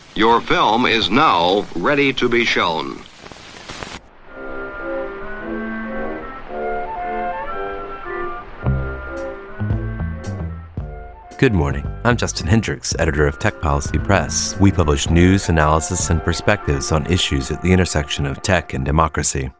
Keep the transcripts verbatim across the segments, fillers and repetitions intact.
Your film is now ready to be shown. Good morning. I'm Justin Hendricks, editor of Tech Policy Press. We publish news, analysis, and perspectives on issues at the intersection of tech and democracy.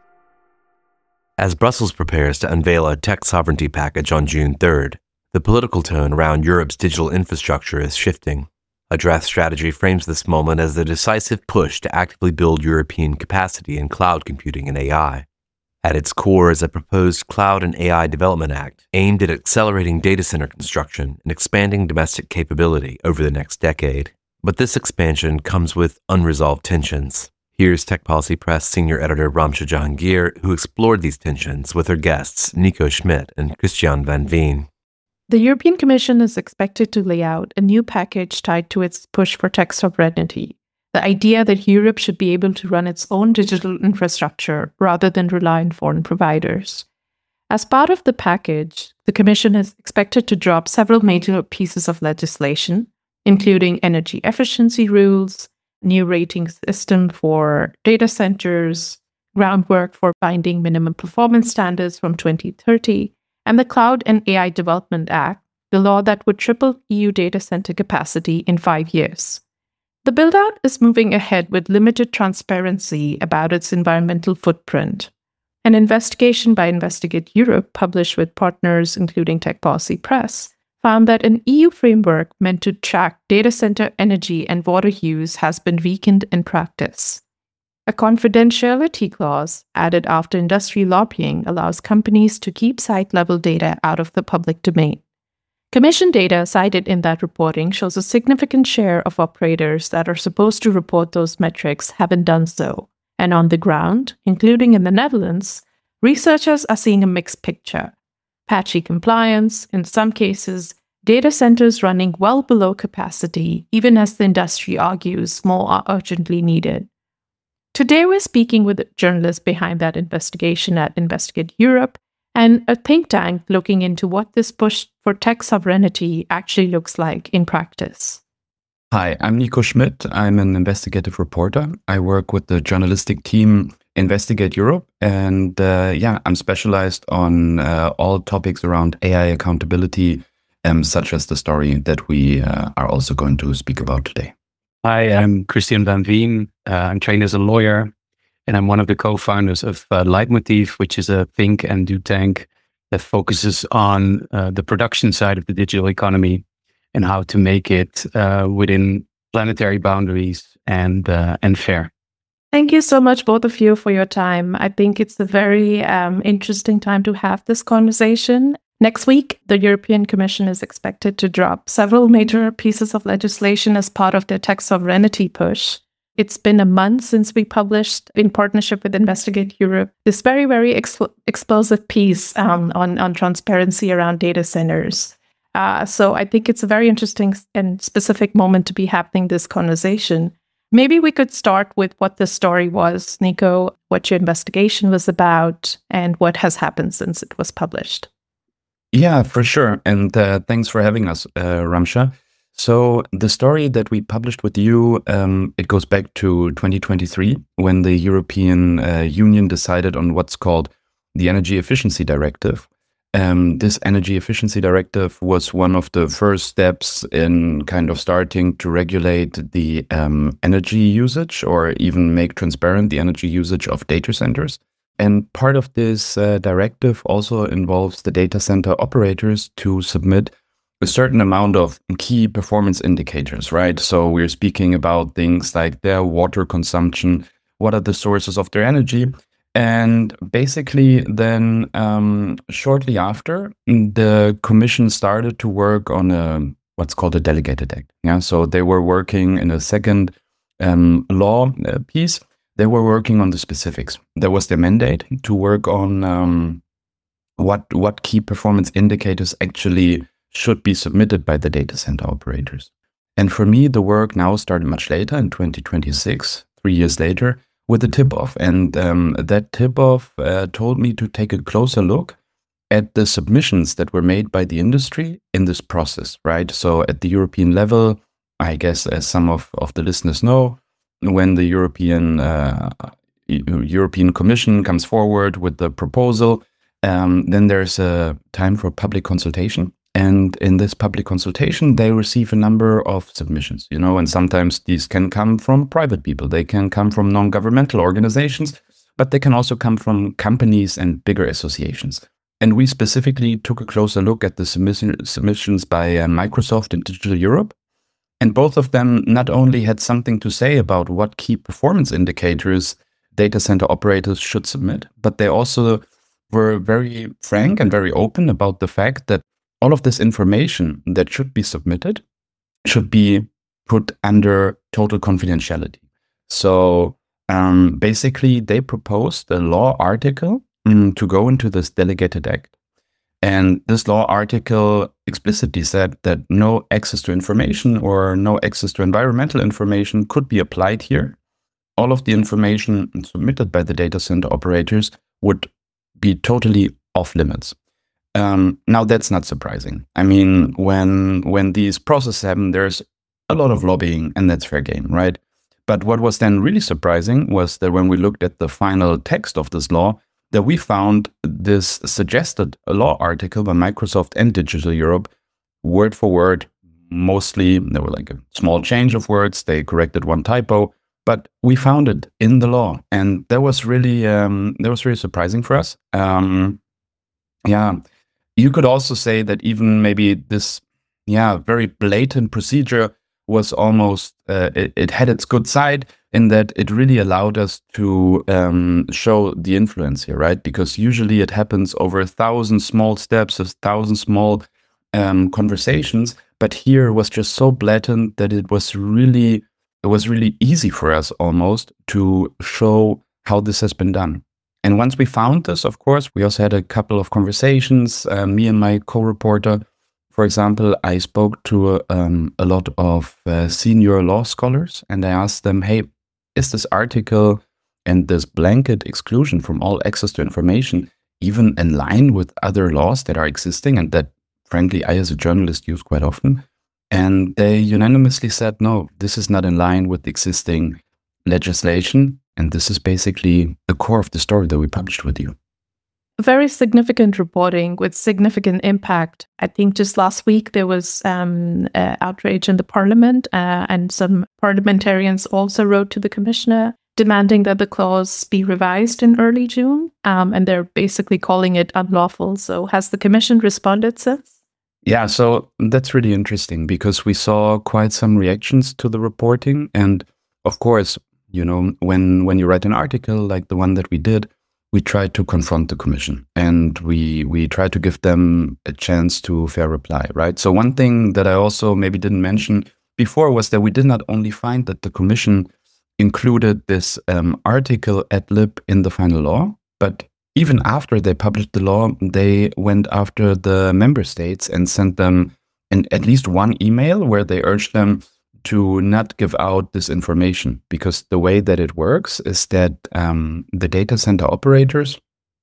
As Brussels prepares to unveil a tech sovereignty package on June third, the political tone around Europe's digital infrastructure is shifting. A draft strategy frames this moment as a decisive push to actively build European capacity in cloud computing and A I. At its core is a proposed Cloud and A I Development Act aimed at accelerating data center construction and expanding domestic capability over the next decade. But this expansion comes with unresolved tensions. Here's Tech Policy Press senior editor Ramsha Jahangir, who explored these tensions with her guests Nico Schmidt and Christian Van Veen. The European Commission is expected to lay out a new package tied to its push for tech sovereignty. The idea that Europe should be able to run its own digital infrastructure rather than rely on foreign providers. As part of the package, the Commission is expected to drop several major pieces of legislation, including energy efficiency rules, new rating system for data centers, groundwork for binding minimum performance standards from twenty thirty, and the Cloud and A I Development Act, the law that would triple E U data center capacity in five years. The build-out is moving ahead with limited transparency about its environmental footprint. An investigation by Investigate Europe, published with partners including Tech Policy Press, found that an E U framework meant to track data center energy and water use has been weakened in practice. A confidentiality clause added after industry lobbying allows companies to keep site-level data out of the public domain. Commission data cited in that reporting shows a significant share of operators that are supposed to report those metrics haven't done so. And on the ground, including in the Netherlands, researchers are seeing a mixed picture. Patchy compliance, in some cases, data centers running well below capacity, even as the industry argues more are urgently needed. Today we're speaking with the journalist behind that investigation at Investigate Europe, and a think tank looking into what this push for tech sovereignty actually looks like in practice. Hi, I'm Nico Schmidt. I'm an investigative reporter. I work with the journalistic team Investigate Europe, and uh, yeah, I'm specialized on uh, all topics around A I accountability, um, such as the story that we uh, are also going to speak about today. Hi, I'm Christian Van Veen. Uh, I'm trained as a lawyer. And I'm one of the co-founders of uh, Leitmotiv, which is a think and do tank that focuses on uh, the production side of the digital economy and how to make it uh, within planetary boundaries and uh, and fair. Thank you so much, both of you, for your time. I think it's a very um, interesting time to have this conversation. Next week, the European Commission is expected to drop several major pieces of legislation as part of their tech sovereignty push. It's been a month since we published, in partnership with Investigate Europe, this very, very ex- explosive piece um, on, on transparency around data centers. Uh, so I think it's a very interesting and specific moment to be having this conversation. Maybe we could start with what the story was, Nico, what your investigation was about, and what has happened since it was published. Yeah, for sure. And uh, thanks for having us, uh, Ramsha. So the story that we published with you, um, it goes back to twenty twenty-three, when the European uh, Union decided on what's called the Energy Efficiency Directive. Um, this Energy Efficiency Directive was one of the first steps in kind of starting to regulate the um, energy usage, or even make transparent the energy usage of data centers. And part of this uh, directive also involves the data center operators to submit a certain amount of key performance indicators, right? So we're speaking about things like their water consumption, what are the sources of their energy. And basically then um, shortly after, the Commission started to work on a what's called a delegated act. Yeah, so they were working in a second um, law uh, piece. They were working on the specifics. That was their mandate, to work on um, what what key performance indicators actually should be submitted by the data center operators. And for me, the work now started much later, in twenty twenty-six, three years later, with a tip-off. And um, that tip-off uh, told me to take a closer look at the submissions that were made by the industry in this process, right? So at the European level, I guess, as some of, of the listeners know, when the European uh, European Commission comes forward with the proposal, um, then there's a time for public consultation. And in this public consultation, they receive a number of submissions, you know, and sometimes these can come from private people. They can come from non-governmental organizations, but they can also come from companies and bigger associations. And we specifically took a closer look at the submission, submissions by uh, Microsoft and Digital Europe. And both of them not only had something to say about what key performance indicators data center operators should submit, but they also were very frank and very open about the fact that all of this information that should be submitted should be put under total confidentiality. So um, basically, they proposed a law article um, to go into this delegated act. And this law article explicitly said that no access to information or no access to environmental information could be applied here. All of the information submitted by the data center operators would be totally off limits. Um, now, that's not surprising. I mean, when when these processes happen, there's a lot of lobbying, and that's fair game, right? But what was then really surprising was that when we looked at the final text of this law, that we found this suggested law article by Microsoft and Digital Europe, word for word, mostly, there were like a small change of words, they corrected one typo, but we found it in the law. And that was really, um, that was really surprising for us. Um, yeah. You could also say that even maybe this, yeah, very blatant procedure was almost, uh, it, it had its good side in that it really allowed us to um, show the influence here, right? Because usually it happens over a thousand small steps, a thousand small um, conversations. But here it was just so blatant that it was really, it was really easy for us almost to show how this has been done. And once we found this, of course, we also had a couple of conversations. Uh, me and my co-reporter, for example, I spoke to um, a lot of uh, senior law scholars, and I asked them, hey, is this article and this blanket exclusion from all access to information even in line with other laws that are existing and that, frankly, I as a journalist use quite often? And they unanimously said, no, this is not in line with existing legislation. And this is basically the core of the story that we published with you. Very significant reporting with significant impact. I think just last week there was um, uh, outrage in the parliament, uh, and some parliamentarians also wrote to the commissioner demanding that the clause be revised in early June. Um, and they're basically calling it unlawful. So has the commission responded since? Yeah, so that's really interesting because we saw quite some reactions to the reporting. And of course, you know, when, when you write an article like the one that we did, we try to confront the commission and we we try to give them a chance to fair reply, right? So one thing that I also maybe didn't mention before was that we did not only find that the commission included this um, article ad lib in the final law, but even after they published the law, they went after the member states and sent them an, at least one email where they urged them to not give out this information, because the way that it works is that um, the data center operators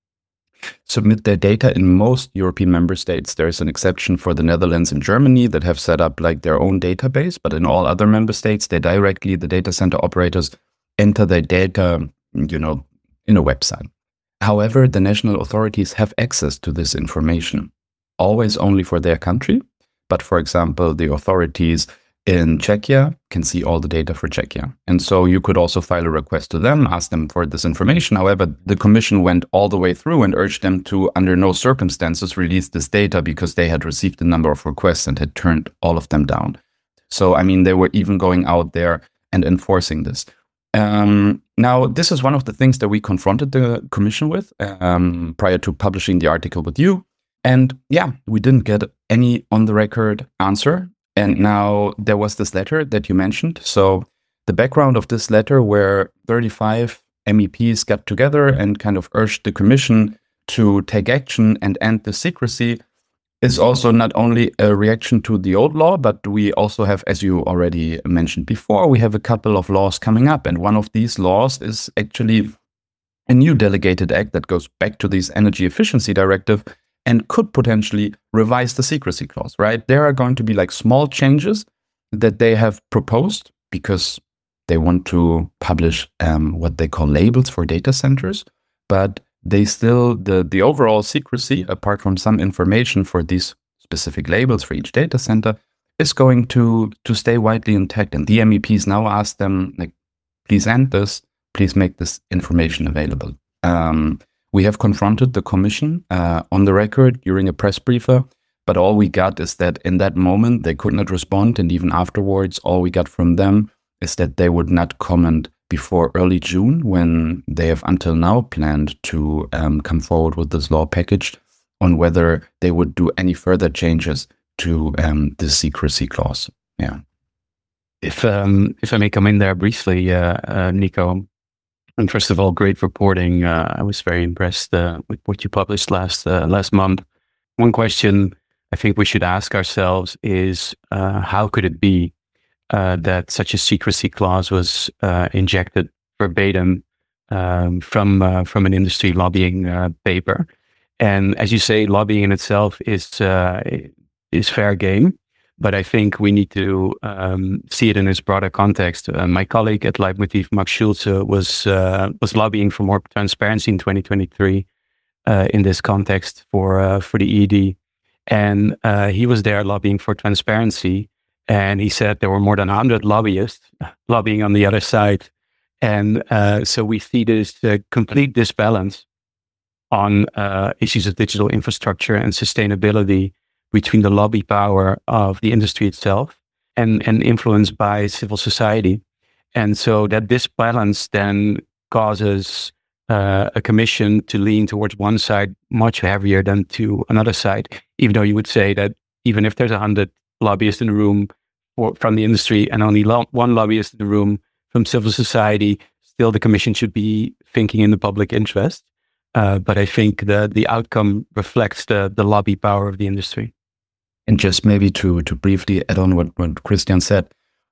submit their data in most European member states. There's an exception for the Netherlands and Germany that have set up like their own database, but in all other member states, they directly, the data center operators enter their data, you know, in a website. However, the national authorities have access to this information, always only for their country. But for example, the authorities in Czechia can see all the data for Czechia. And so you could also file a request to them, ask them for this information. However, the commission went all the way through and urged them to, under no circumstances, release this data because they had received a number of requests and had turned all of them down. So, I mean, they were even going out there and enforcing this. Um, now, this is one of the things that we confronted the commission with um, prior to publishing the article with you. And yeah, we didn't get any on-the-record answer. And now there was this letter that you mentioned. So the background of this letter where thirty-five M E Ps got together and kind of urged the commission to take action and end the secrecy is also not only a reaction to the old law, but we also have, as you already mentioned before, we have a couple of laws coming up. And one of these laws is actually a new delegated act that goes back to this energy efficiency directive and could potentially revise the secrecy clause, right? There are going to be like small changes, that they have proposed because they want to publish um, what they call labels for data centers, but they still, the, the overall secrecy, apart from some information for these specific labels for each data center, is going to, to stay widely intact. And the M E Ps now ask them, like, please end this, please make this information available. Um, we have confronted the commission uh, on the record during a press briefer, but all we got is that in that moment they could not respond, and even afterwards all we got from them is that they would not comment before early June, when they have until now planned to um, come forward with this law package on whether they would do any further changes to um, the secrecy clause. Yeah. If um, if I may come in there briefly, uh, uh, Nico, and first of all, great reporting. Uh, I was very impressed uh, with what you published last uh, last month. One question I think we should ask ourselves is, uh, how could it be uh, that such a secrecy clause was uh, injected verbatim um, from uh, from an industry lobbying uh, paper? And as you say, lobbying in itself is uh, is fair game, but I think we need to um, see it in its broader context. Uh, my colleague at Leitmotiv, Max Schulze, was uh, was lobbying for more transparency in twenty twenty-three uh, in this context for uh, for the E E D, and uh, he was there lobbying for transparency, and he said there were more than one hundred lobbyists lobbying on the other side, and uh, so we see this uh, complete disbalance on uh, issues of digital infrastructure and sustainability between the lobby power of the industry itself and, and influenced by civil society. And so that this balance then causes uh, a commission to lean towards one side much heavier than to another side, even though you would say that even if there's a hundred lobbyists in the room for, from the industry and only lo- one lobbyist in the room from civil society, still the commission should be thinking in the public interest. Uh, but I think the the outcome reflects the the lobby power of the industry. And just maybe to to briefly add on what, what Christian said,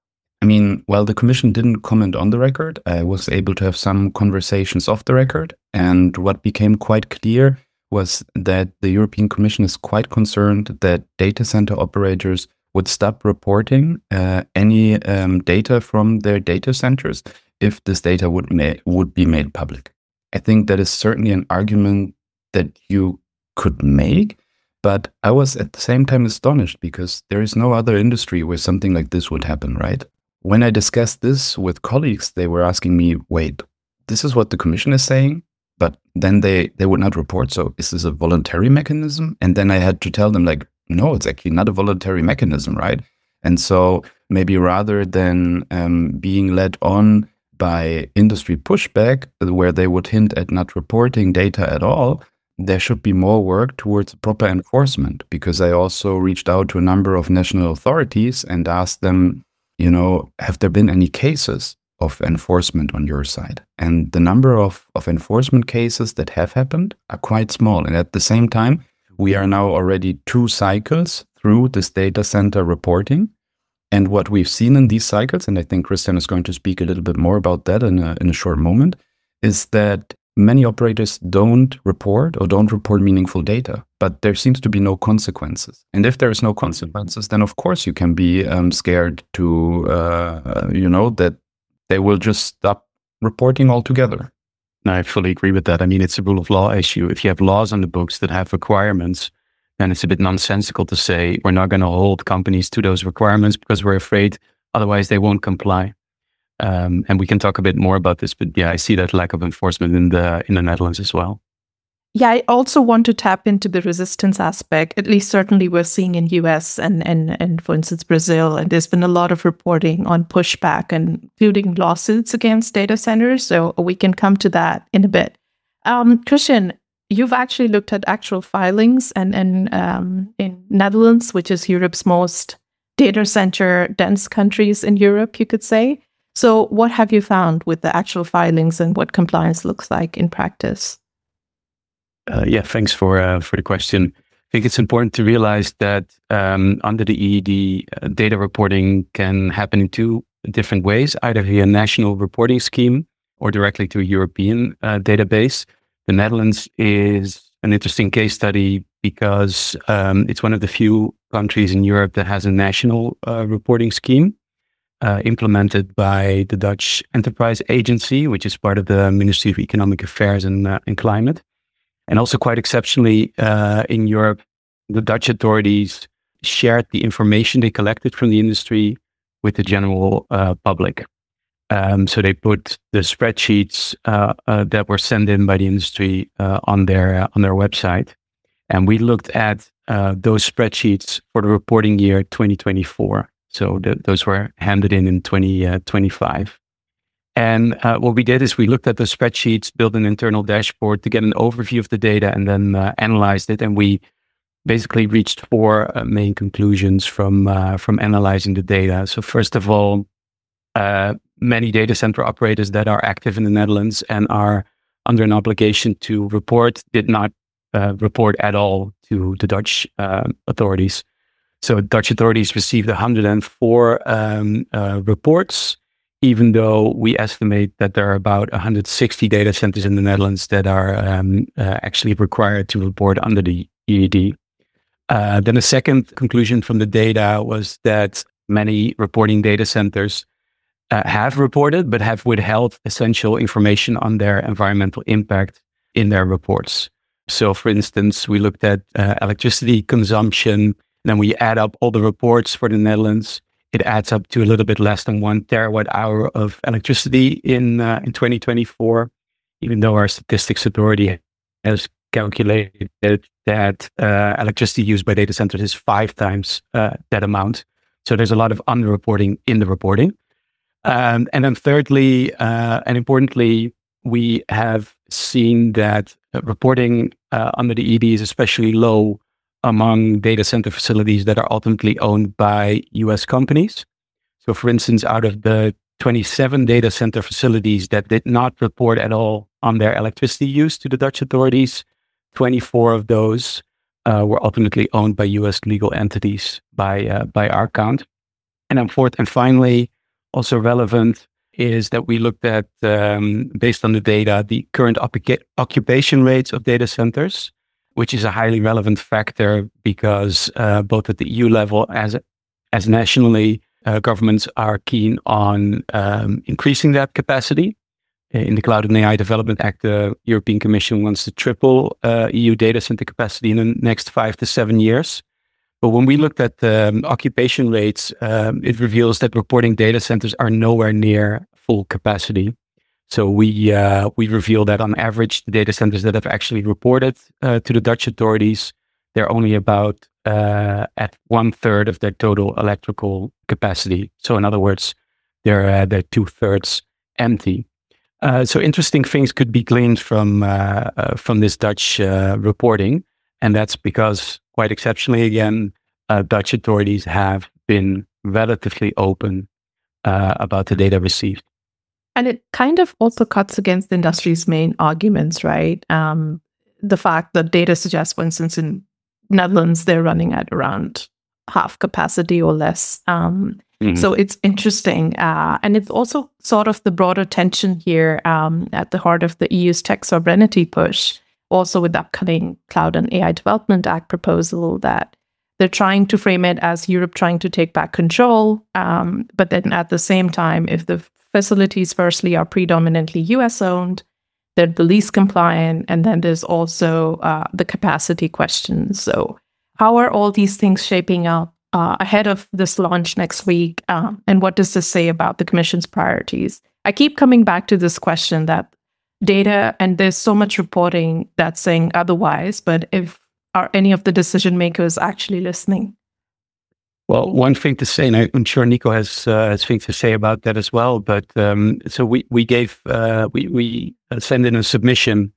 I mean, while the commission didn't comment on the record, I was able to have some conversations off the record. And what became quite clear was that the European Commission is quite concerned that data center operators would stop reporting uh, any um, data from their data centers if this data would ma- would be made public. I think that is certainly an argument that you could make, but I was at the same time astonished because there is no other industry where something like this would happen, right? When I discussed this with colleagues, they were asking me, wait, this is what the commission is saying, but then they, they would not report. So is this a voluntary mechanism? And then I had to tell them, like, no, it's actually not a voluntary mechanism, right? And so maybe rather than um, being led on by industry pushback, where they would hint at not reporting data at all, there should be more work towards proper enforcement. Because I also reached out to a number of national authorities and asked them, you know, have there been any cases of enforcement on your side? And the number of, of enforcement cases that have happened are quite small. And at the same time, we are now already two cycles through this data center reporting. And what we've seen in these cycles, and I think Christian is going to speak a little bit more about that in a, in a short moment, is that many operators don't report or don't report meaningful data, but there seems to be no consequences. And if there is no consequences, then of course you can be um, scared to, uh, you know, that they will just stop reporting altogether. No, I fully agree with that. I mean, it's a rule of law issue. If you have laws on the books that have requirements, then it's a bit nonsensical to say we're not going to hold companies to those requirements because we're afraid otherwise they won't comply. Um, and we can talk a bit more about this, but yeah, I see that lack of enforcement in the in the Netherlands as well. Yeah, I also want to tap into the resistance aspect. At least certainly we're seeing in U S and, and, and for instance, Brazil. And there's been a lot of reporting on pushback, and including lawsuits against data centers. So we can come to that in a bit. Um, Christian, you've actually looked at actual filings and, and um, in Netherlands, which is Europe's most data center dense countries in Europe, you could say. So what have you found with the actual filings and what compliance looks like in practice? Uh, yeah, thanks for uh, for the question. I think it's important to realize that um, under the E E D, uh, data reporting can happen in two different ways, either via a national reporting scheme or directly to a European uh, database. The Netherlands is an interesting case study because um, it's one of the few countries in Europe that has a national uh, reporting scheme uh, implemented by the Dutch Enterprise Agency, which is part of the Ministry of Economic Affairs and, uh, and Climate. And also quite exceptionally uh, in Europe, the Dutch authorities shared the information they collected from the industry with the general uh, public. Um, so they put the spreadsheets uh, uh, that were sent in by the industry uh, on their uh, on their website, and we looked at uh, those spreadsheets for the reporting year twenty twenty-four. So th- those were handed in in twenty twenty-five. And uh, what we did is we looked at the spreadsheets, built an internal dashboard to get an overview of the data, and then uh, analyzed it. And we basically reached four uh, main conclusions from uh, from analyzing the data. So first of all, uh, many data center operators that are active in the Netherlands and are under an obligation to report did not uh, report at all to the Dutch uh, authorities. So Dutch authorities received one hundred four um, uh, reports, even though we estimate that there are about one hundred sixty data centers in the Netherlands that are um, uh, actually required to report under the E E D. Uh, then a second conclusion from the data was that many reporting data centers Uh, have reported, but have withheld essential information on their environmental impact in their reports. So, for instance, we looked at uh, electricity consumption, and then we add up all the reports for the Netherlands. It adds up to a little bit less than one terawatt hour of electricity in uh, in twenty twenty-four, even though our statistics authority has calculated that uh, electricity used by data centers is five times uh, that amount. So there's a lot of underreporting in the reporting. Um, and then thirdly, uh, and importantly, we have seen that uh, reporting uh, under the E E D is especially low among data center facilities that are ultimately owned by U S companies. So for instance, out of the twenty-seven data center facilities that did not report at all on their electricity use to the Dutch authorities, twenty-four of those uh, were ultimately owned by U S legal entities by, uh, by our count. And then fourth and finally, also relevant is that we looked at, um, based on the data, the current op- occupation rates of data centers, which is a highly relevant factor because uh, both at the E U level as as nationally, uh, governments are keen on um, increasing that capacity. In the Cloud and A I Development Act, the European Commission wants to triple uh, E U data center capacity in the next five to seven years. But when we looked at the um, occupation rates, um, it reveals that reporting data centers are nowhere near full capacity. So we uh, we reveal that on average, the data centers that have actually reported uh, to the Dutch authorities, they're only about uh, at one third of their total electrical capacity. So in other words, they're uh, they're two thirds empty. Uh, so interesting things could be gleaned from uh, uh, from this Dutch uh, reporting, and that's because, quite exceptionally again, uh, Dutch authorities have been relatively open uh, about the data received. And it kind of also cuts against the industry's main arguments, right? Um, the fact that data suggests, for instance, in Netherlands, they're running at around half capacity or less. Um, mm-hmm. So it's interesting. Uh, and it's also sort of the broader tension here um, at the heart of the E U's tech sovereignty push, also with the upcoming Cloud and A I Development Act proposal, that they're trying to frame it as Europe trying to take back control. Um, but then at the same time, if the facilities firstly are predominantly U S owned, they're the least compliant, and then there's also uh, the capacity question. So how are all these things shaping up uh, ahead of this launch next week? Uh, and what does this say about the Commission's priorities? I keep coming back to this question that data, and there's so much reporting that's saying otherwise, but if are any of the decision makers actually listening? Well, one thing to say, and I'm sure Nico has uh, has things to say about that as well. But um, so we we gave uh, we we sent in a submission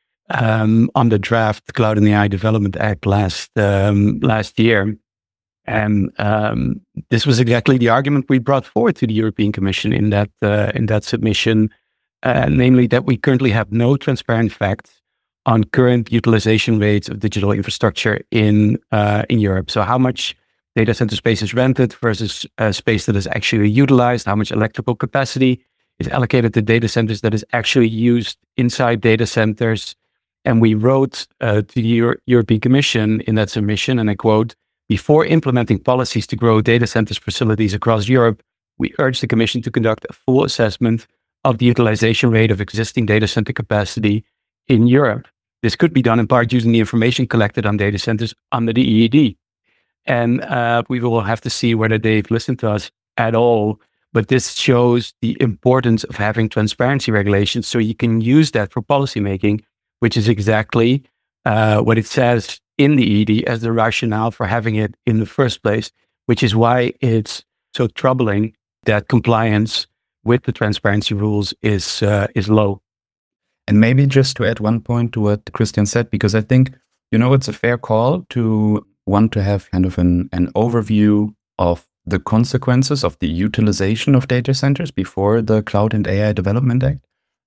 um, on the draft Cloud and A I Development Act last um, last year, and um, this was exactly the argument we brought forward to the European Commission in that uh, in that submission, uh, namely that we currently have no transparent facts on current utilization rates of digital infrastructure in uh, in Europe. So how much data center space is rented versus uh, space that is actually utilized, how much electrical capacity is allocated to data centers that is actually used inside data centers. And we wrote uh, to the Euro- European Commission in that submission, and I quote, Before implementing policies to grow data centers facilities across Europe, we urge the Commission to conduct a full assessment of the utilization rate of existing data center capacity in Europe. This could be done in part using the information collected on data centers under the E E D. And uh, we will have to see whether they've listened to us at all. But this shows the importance of having transparency regulations so you can use that for policymaking, which is exactly uh, what it says in the E E D as the rationale for having it in the first place, which is why it's so troubling that compliance with the transparency rules is uh, is low. And maybe just to add one point to what Christian said, because I think, you know, it's a fair call to want to have kind of an, an overview of the consequences of the utilization of data centers before the Cloud and A I Development Act.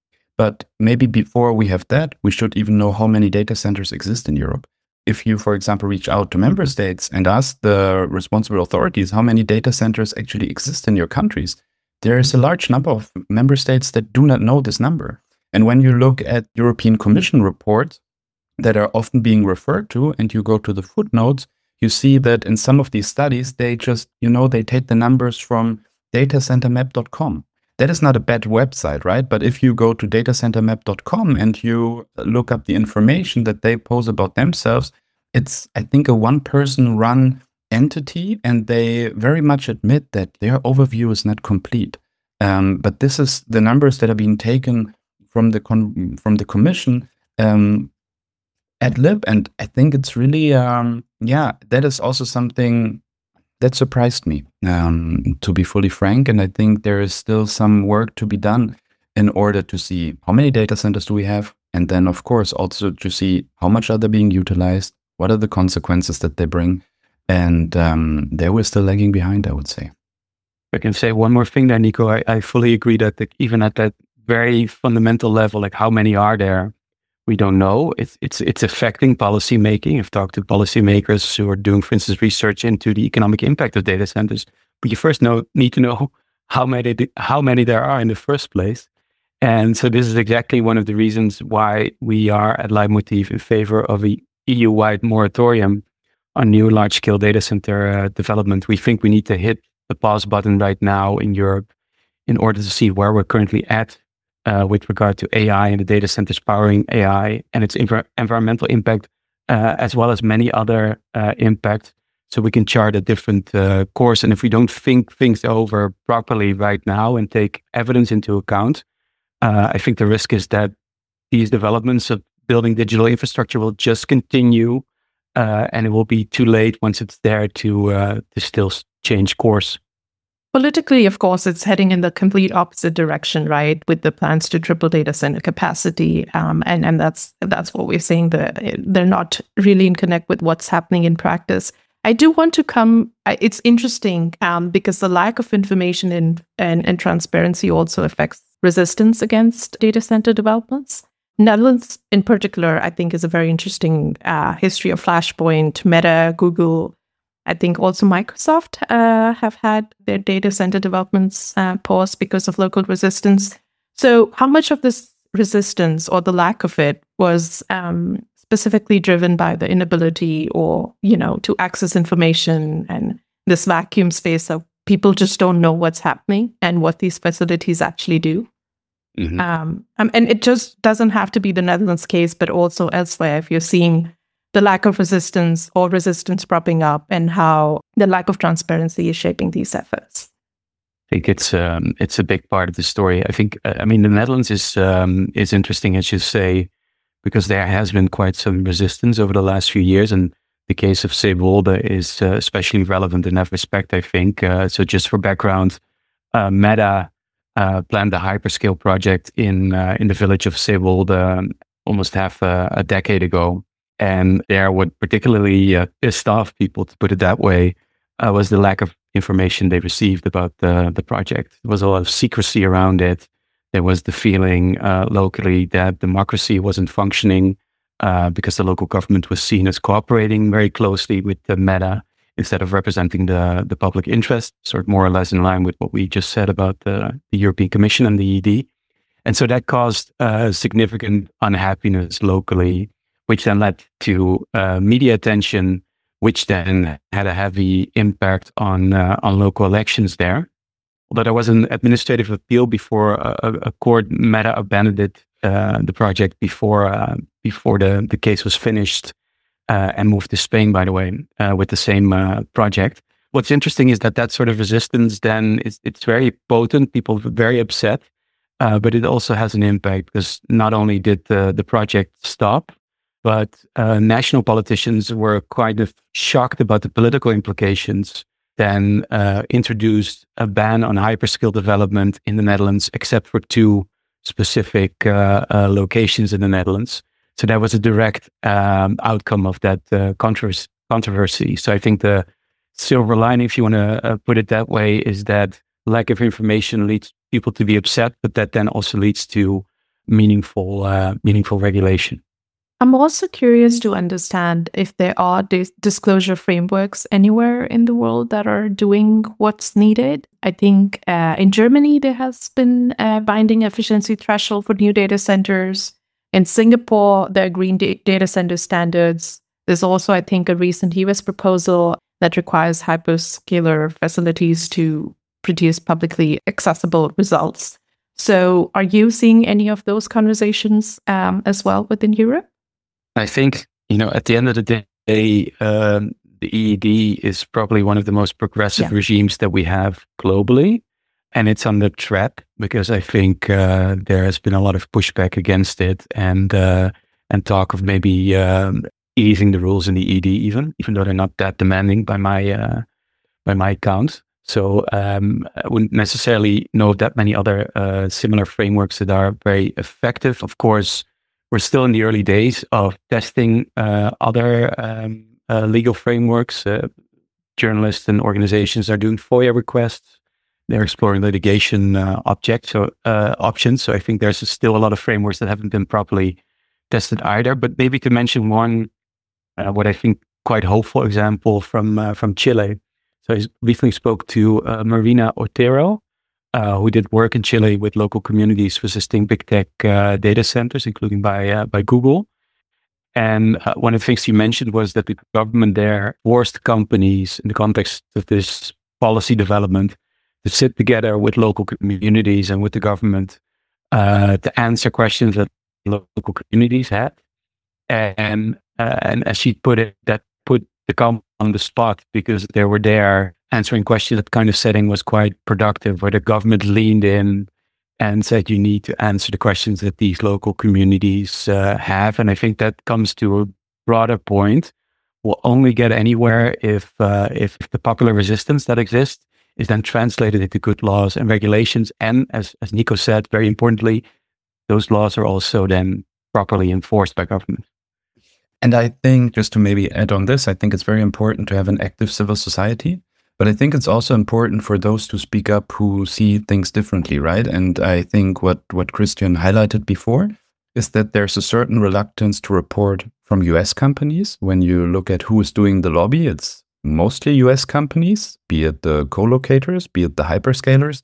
But maybe before we have that, we should even know how many data centers exist in Europe. If you, for example, reach out to member states and ask the responsible authorities how many data centers actually exist in your countries, there is a large number of member states that do not know this number. And when you look at European Commission reports that are often being referred to, and you go to the footnotes, you see that in some of these studies, they just, you know, they take the numbers from data center map dot com. That is not a bad website, right? But if you go to data center map dot com and you look up the information that they post about themselves, it's, I think, a one-person run entity, and they very much admit that their overview is not complete. Um, but this is the numbers that are being taken from the con- from the Commission um, ad lib, and I think it's really, um, yeah, that is also something that surprised me, um, to be fully frank. And I think there is still some work to be done in order to see how many data centers do we have, and then of course also to see how much are they being utilized, what are the consequences that they bring, and um, there we're still lagging behind, I would say. I can say one more thing there, Nico. I, I fully agree that the, even at that very fundamental level, like how many are there, we don't know. It's it's it's affecting policy making. I've talked to policymakers who are doing, for instance, research into the economic impact of data centers. But you first know need to know how many how many there are in the first place. And so this is exactly one of the reasons why we are at Leitmotiv in favor of a E U-wide moratorium on new large-scale data center uh, development. We think we need to hit the pause button right now in Europe in order to see where we're currently at uh, with regard to A I and the data centers powering A I and its env- environmental impact, uh, as well as many other uh, impacts. So we can chart a different uh, course. And if we don't think things over properly right now and take evidence into account, uh, I think the risk is that these developments of building digital infrastructure will just continue, uh, and it will be too late once it's there to uh, to still change course. Politically, of course, it's heading in the complete opposite direction, right? With the plans to triple data center capacity, um, and and that's that's what we're saying. That they're not really in connect with what's happening in practice. I do want to come. It's interesting um, because the lack of information and, and and transparency also affects resistance against data center developments. Netherlands, in particular, I think is a very interesting uh, history of Flashpoint, Meta, Google. I think also Microsoft uh, have had their data center developments uh, paused because of local resistance. So how much of this resistance or the lack of it was um, specifically driven by the inability or, you know, to access information and this vacuum space of people just don't know what's happening and what these facilities actually do? Mm-hmm. Um, um, and it just doesn't have to be the Netherlands case, but also elsewhere, if you're seeing the lack of resistance or resistance propping up and how the lack of transparency is shaping these efforts. I think it's um, it's a big part of the story. I think, uh, I mean, the Netherlands is um, is interesting, as you say, because there has been quite some resistance over the last few years. And the case of Zeewolde is uh, especially relevant in that respect, I think. Uh, so just for background, uh, Meta uh, planned a hyperscale project in uh, in the village of Zeewolde um, almost half a, a decade ago. And there, what particularly uh, pissed off people, to put it that way, uh, was the lack of information they received about the, the project. There was a lot of secrecy around it. There was the feeling uh, locally that democracy wasn't functioning uh, because the local government was seen as cooperating very closely with the Meta instead of representing the, the public interest, sort of more or less in line with what we just said about the, the European Commission and the E E D. And so that caused uh, significant unhappiness locally, which then led to uh, media attention, which then had a heavy impact on uh, on local elections there. Although there was an administrative appeal before a, a court meta abandoned it, uh, the project before uh, before the, the case was finished uh, and moved to Spain, by the way, uh, with the same uh, project. What's interesting is that that sort of resistance then is it's very potent. People are very upset, uh, but it also has an impact because not only did the, the project stop, but uh, national politicians were kind of shocked about the political implications, then uh, introduced a ban on hyperscale development in the Netherlands, except for two specific uh, uh, locations in the Netherlands. So that was a direct um, outcome of that uh, controvers- controversy. So I think the silver lining, if you want to uh, put it that way, is that lack of information leads people to be upset, but that then also leads to meaningful, uh, meaningful regulation. I'm also curious to understand if there are dis- disclosure frameworks anywhere in the world that are doing what's needed. I think uh, in Germany, there has been a binding efficiency threshold for new data centers. In Singapore, there are green da- data center standards. There's also, I think, a recent U S proposal that requires hyperscaler facilities to produce publicly accessible results. So are you seeing any of those conversations um, as well within Europe? I think, you know, at the end of the day, um, the E E D is probably one of the most progressive Yeah. regimes that we have globally. And it's under threat because I think uh, there has been a lot of pushback against it and uh, and talk of maybe um, easing the rules in the E E D even, even though they're not that demanding by my uh, by my count. So um, I wouldn't necessarily know of that many other uh, similar frameworks that are very effective. Of course, we're still in the early days of testing uh, other um, uh, legal frameworks. Uh, journalists and organizations are doing FOIA requests. They're exploring litigation uh, objects, so, uh, options. So I think there's still a lot of frameworks that haven't been properly tested either. But maybe to mention one, uh, what I think quite hopeful example from uh, from Chile. So I recently spoke to uh, Marina Otero, uh, who did work in Chile with local communities resisting big tech uh, data centers, including by uh, by Google. And uh, one of the things you mentioned was that the government there forced companies in the context of this policy development to sit together with local communities and with the government uh, to answer questions that local communities had. And uh, and as she put it, that put the company on the spot because they were there answering questions. That kind of setting was quite productive, where the government leaned in and said, you need to answer the questions that these local communities uh, have. And I think that comes to a broader point. We'll only get anywhere if uh, if the popular resistance that exists is then translated into good laws and regulations. And as, as Nico said, very importantly, those laws are also then properly enforced by government. And I think, just to maybe add on this, I think it's very important to have an active civil society. But I think it's also important for those to speak up who see things differently, right? And I think what, what Christian highlighted before is that there's a certain reluctance to report from U S companies. When you look at who is doing the lobby, it's mostly U S companies, be it the co-locators, be it the hyperscalers.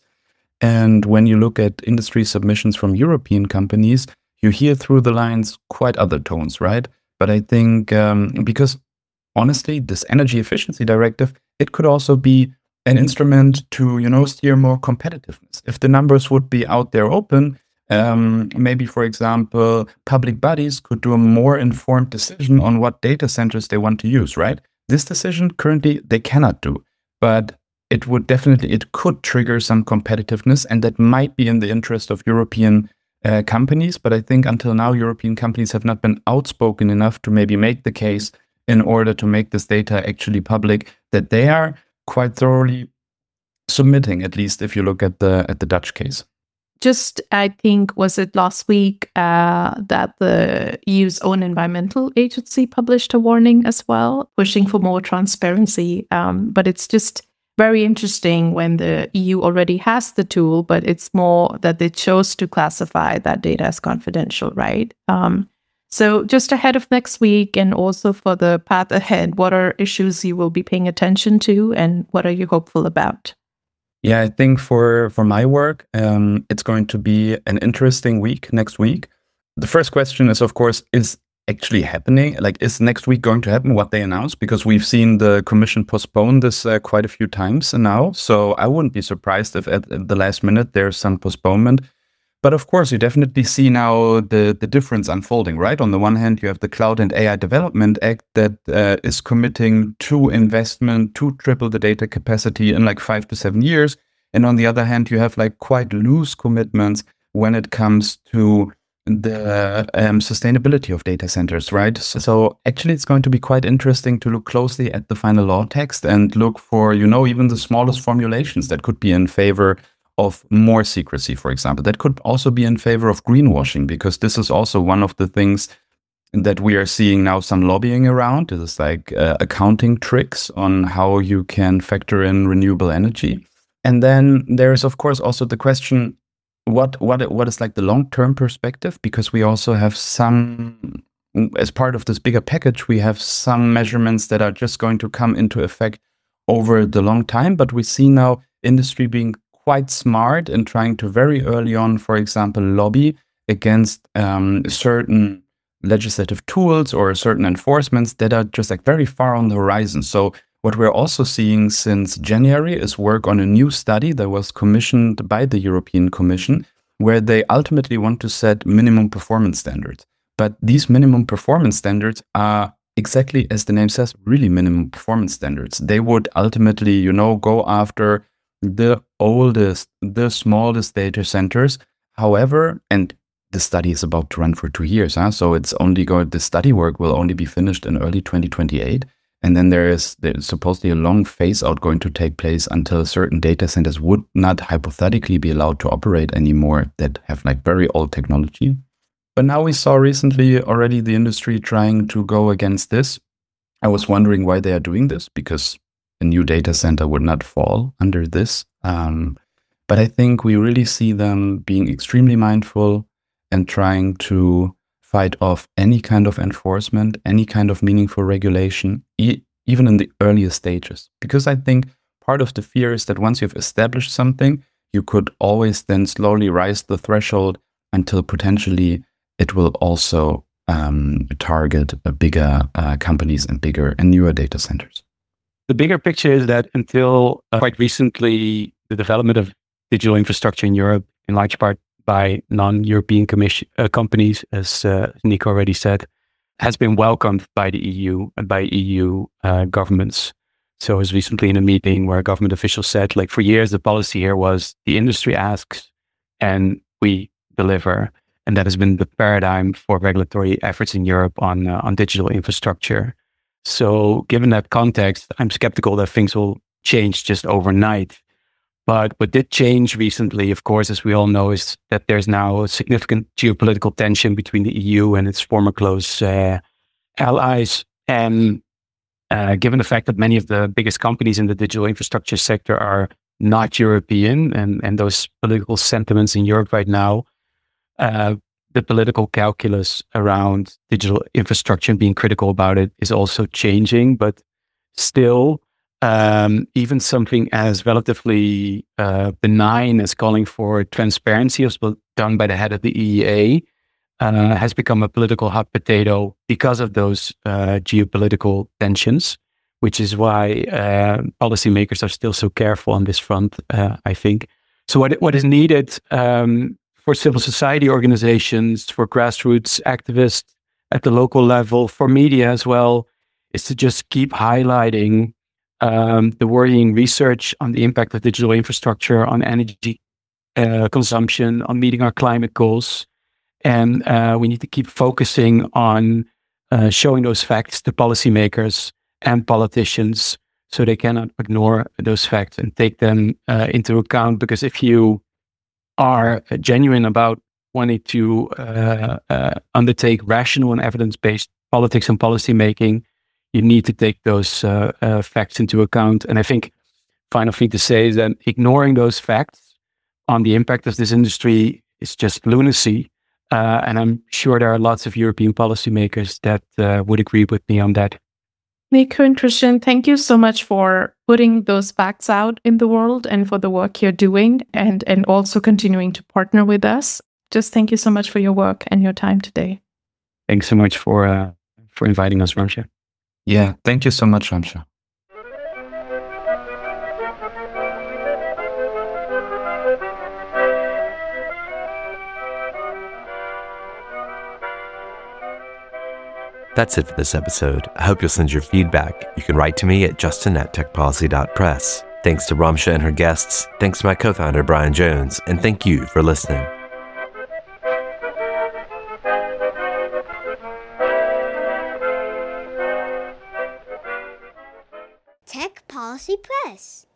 And when you look at industry submissions from European companies, you hear through the lines quite other tones, right? But I think um, because honestly, this energy efficiency directive, it could also be an instrument to, you know, steer more competitiveness. If the numbers would be out there open, um, maybe, for example, public bodies could do a more informed decision on what data centers they want to use, right? This decision currently they cannot do, but it would definitely, it could trigger some competitiveness, and that might be in the interest of European uh, companies. But I think until now, European companies have not been outspoken enough to maybe make the case in order to make this data actually public, that they are quite thoroughly submitting, at least if you look at the at the Dutch case. Just, I think, was it last week uh, that the E U's own environmental agency published a warning as well, pushing for more transparency. Um, but it's just very interesting when the E U already has the tool, but it's more that they chose to classify that data as confidential, right? Um, So just ahead of next week and also for the path ahead, what are issues you will be paying attention to and what are you hopeful about? Yeah, I think for, for my work, um, it's going to be an interesting week next week. The first question is, of course, is actually happening? Like, is next week going to happen what they announced? Because we've seen the commission postpone this uh, quite a few times now. So I wouldn't be surprised if at, at the last minute there's some postponement. But of course, you definitely see now the, the difference unfolding, right? On the one hand, you have the Cloud and A I Development Act that uh, is committing to investment to triple the data capacity in like five to seven years. And on the other hand, you have like quite loose commitments when it comes to the um, sustainability of data centers, right? So, so actually, it's going to be quite interesting to look closely at the final law text and look for, you know, even the smallest formulations that could be in favor of more secrecy, for example. That could also be in favor of greenwashing, because this is also one of the things that we are seeing now some lobbying around. It is like uh, accounting tricks on how you can factor in renewable energy. And then there is, of course, also the question, what what what is like the long-term perspective? Because we also have some, as part of this bigger package, we have some measurements that are just going to come into effect over the long time. But we see now industry being quite smart in trying to very early on, for example, lobby against um, certain legislative tools or certain enforcements that are just like very far on the horizon. So what we're also seeing since January is work on a new study that was commissioned by the European Commission, where they ultimately want to set minimum performance standards. But these minimum performance standards are exactly as the name says, really minimum performance standards. They would ultimately, you know, go after the oldest, the smallest data centers. However, and the study is about to run for two years, huh? So it's only going, the study work will only be finished in early twenty twenty-eight. And then there is there's supposedly a long phase out going to take place until certain data centers would not hypothetically be allowed to operate anymore that have like very old technology. But now we saw recently already the industry trying to go against this. I was wondering why they are doing this, because a new data center would not fall under this. Um, but I think we really see them being extremely mindful and trying to fight off any kind of enforcement, any kind of meaningful regulation, e- even in the earliest stages. Because I think part of the fear is that once you've established something, you could always then slowly rise the threshold until potentially it will also um, target a bigger uh, companies and bigger and newer data centers. The bigger picture is that until uh, quite recently, the development of digital infrastructure in Europe, in large part by non-European commission, uh, companies, as uh, Nico already said, has been welcomed by the E U and by E U uh, governments. So I was recently in a meeting where a government official said, like, for years, the policy here was the industry asks and we deliver. And that has been the paradigm for regulatory efforts in Europe on uh, on digital infrastructure. So given that context, I'm skeptical that things will change just overnight. But what did change recently, of course, as we all know, is that there's now a significant geopolitical tension between the E U and its former close uh, allies. And uh, given the fact that many of the biggest companies in the digital infrastructure sector are not European, and, and those political sentiments in Europe right now, uh, the political calculus around digital infrastructure and being critical about it is also changing. But still, Um, even something as relatively uh, benign as calling for transparency, as was done by the head of the E E A, uh, has become a political hot potato because of those uh, geopolitical tensions, which is why uh, policymakers are still so careful on this front, uh, I think. So what, what is needed um, for civil society organizations, for grassroots activists at the local level, for media as well, is to just keep highlighting Um, the worrying research on the impact of digital infrastructure on energy uh, consumption, on meeting our climate goals. And uh, we need to keep focusing on uh, showing those facts to policymakers and politicians so they cannot ignore those facts and take them uh, into account. Because if you are genuine about wanting to uh, uh, undertake rational and evidence-based politics and policymaking, you need to take those uh, uh, facts into account. And I think final thing to say is that ignoring those facts on the impact of this industry is just lunacy. Uh, and I'm sure there are lots of European policymakers that uh, would agree with me on that. Nico and Christian, thank you so much for putting those facts out in the world and for the work you're doing, and, and also continuing to partner with us. Just thank you so much for your work and your time today. Thanks so much for uh, for inviting us, Ramsha. Yeah, thank you so much, Ramsha. That's it for this episode. I hope you'll send your feedback. You can write to me at justin at techpolicy dot press. Thanks to Ramsha and her guests. Thanks to my co-founder, Brian Jones. And thank you for listening. Tech Policy Press.